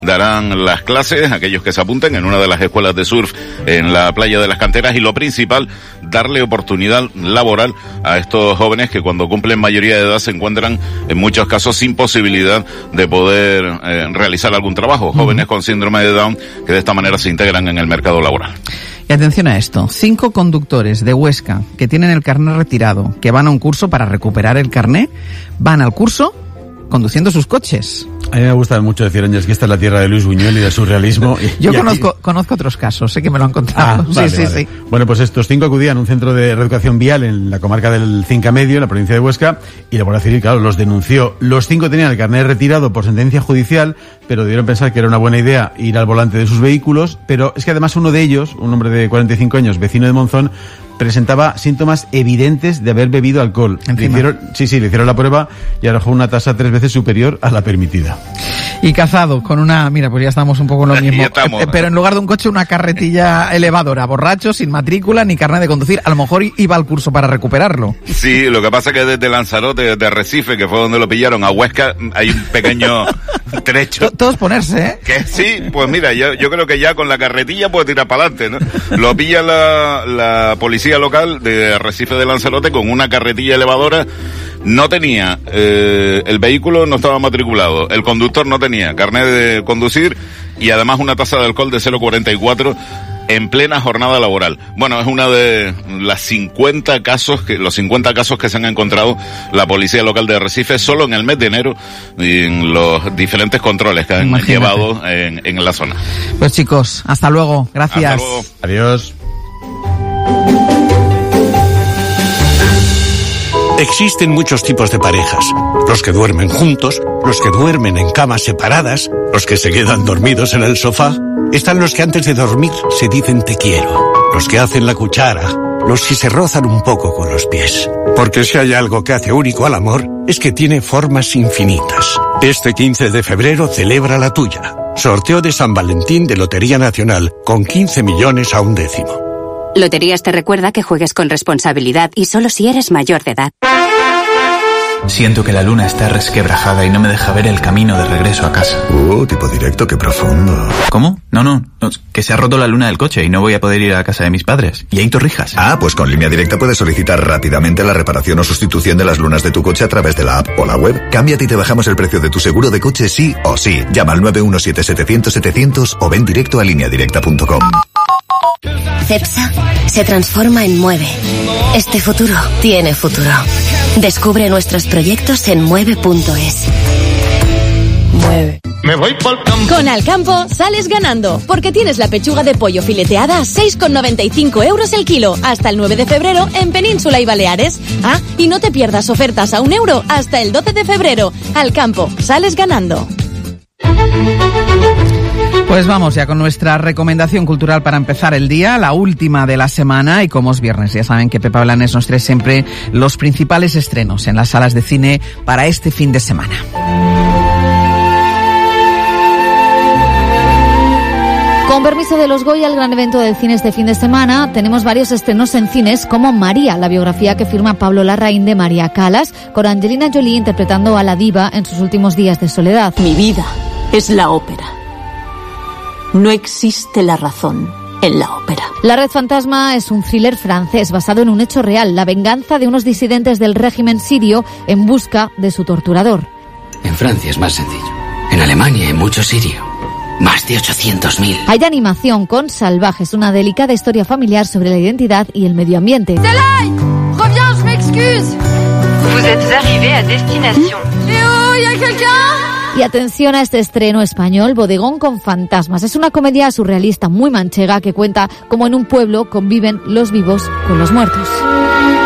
Darán las clases, aquellos que se apunten en una de las escuelas de surf en la playa de las Canteras, y lo principal, darle oportunidad laboral a estos jóvenes que cuando cumplen mayoría de edad se encuentran en muchos casos sin posibilidad de poder realizar algún trabajo. Jóvenes con síndrome de Down que de esta manera se integran en el mercado laboral. Y atención a esto, 5 conductores de Huesca que tienen el carnet retirado, que van a un curso para recuperar el carnet, van al curso conduciendo sus coches. A mí me gusta mucho decir, Ángel, que esta es la tierra de Luis Buñuel y del surrealismo. Yo conozco otros casos, sé que me lo han contado. Vale. Sí. Bueno, pues estos 5 acudían a un centro de reeducación vial en la comarca del Cinca Medio, en la provincia de Huesca, y la Guardia Civil, claro, los denunció. Los 5 tenían el carnet retirado por sentencia judicial, pero debieron pensar que era una buena idea ir al volante de sus vehículos, pero es que además uno de ellos, un hombre de 45 años, vecino de Monzón, presentaba síntomas evidentes de haber bebido alcohol. Le hicieron la prueba y arrojó una tasa 3 veces superior a la permitida. Y cazado con una, mira, pues ya estamos un poco en lo mismo, pero en lugar de un coche, una carretilla elevadora, borracho, sin matrícula ni carnet de conducir. A lo mejor iba al curso para recuperarlo. Sí, lo que pasa es que desde Lanzarote, de Arrecife, que fue donde lo pillaron, a Huesca, hay un pequeño trecho. Todos ponerse, ¿eh? Que sí, pues mira, yo creo que ya con la carretilla puede tirar para adelante, ¿no? Lo pilla la policía local de Arrecife de Lanzarote con una carretilla elevadora. No tenía, el vehículo no estaba matriculado, el conductor no tenía carnet de conducir y además una tasa de alcohol de 0,44 en plena jornada laboral. Bueno, es una de los 50 casos que se han encontrado la policía local de Arrecife solo en el mes de enero y en los diferentes controles que han llevado en la zona. Pues chicos, hasta luego, gracias. Hasta luego. Adiós. Existen muchos tipos de parejas. Los que duermen juntos, los que duermen en camas separadas, los que se quedan dormidos en el sofá. Están los que antes de dormir se dicen te quiero, los que hacen la cuchara, los que se rozan un poco con los pies. Porque si hay algo que hace único al amor, es que tiene formas infinitas. Este 15 de febrero celebra la tuya. Sorteo de San Valentín de Lotería Nacional con 15 millones a un décimo. Loterías te recuerda que juegues con responsabilidad y solo si eres mayor de edad. Siento que la luna está resquebrajada y no me deja ver el camino de regreso a casa. Tipo directo, qué profundo. ¿Cómo? No, que se ha roto la luna del coche y no voy a poder ir a casa de mis padres. Y hay torrijas. Pues con Línea Directa puedes solicitar rápidamente la reparación o sustitución de las lunas de tu coche a través de la app o la web. Cámbiate y te bajamos el precio de tu seguro de coche sí o sí. Llama al 917-700-700 o ven directo a lineadirecta.com. Cepsa se transforma en Mueve. Este futuro tiene futuro. Descubre nuestros proyectos en mueve.es. Mueve. Me voy pa'l campo. Con Alcampo sales ganando, porque tienes la pechuga de pollo fileteada a 6,95 € el kilo, hasta el 9 de febrero en Península y Baleares. Y no te pierdas ofertas a €1 hasta el 12 de febrero. Alcampo, sales ganando. Pues vamos ya con nuestra recomendación cultural para empezar el día, la última de la semana, y como es viernes, ya saben que Pepa Blanes nos trae siempre los principales estrenos en las salas de cine para este fin de semana. Con permiso de los Goya, el gran evento del cine este fin de semana, tenemos varios estrenos en cines como María, la biografía que firma Pablo Larraín de María Callas, con Angelina Jolie interpretando a la diva en sus últimos días de soledad. Mi vida es la ópera. No existe la razón en la ópera. La Red Fantasma es un thriller francés basado en un hecho real, la venganza de unos disidentes del régimen sirio en busca de su torturador. En Francia es más sencillo. En Alemania hay mucho sirio. Más de 800.000. Hay de animación con Salvajes, una delicada historia familiar sobre la identidad y el medio ambiente. Delay, reviens, je m'excuse. Vous êtes arrivé à destination. ¿Y hay quelqu'un? Y atención a este estreno español, Bodegón con fantasmas. Es una comedia surrealista muy manchega que cuenta cómo en un pueblo conviven los vivos con los muertos.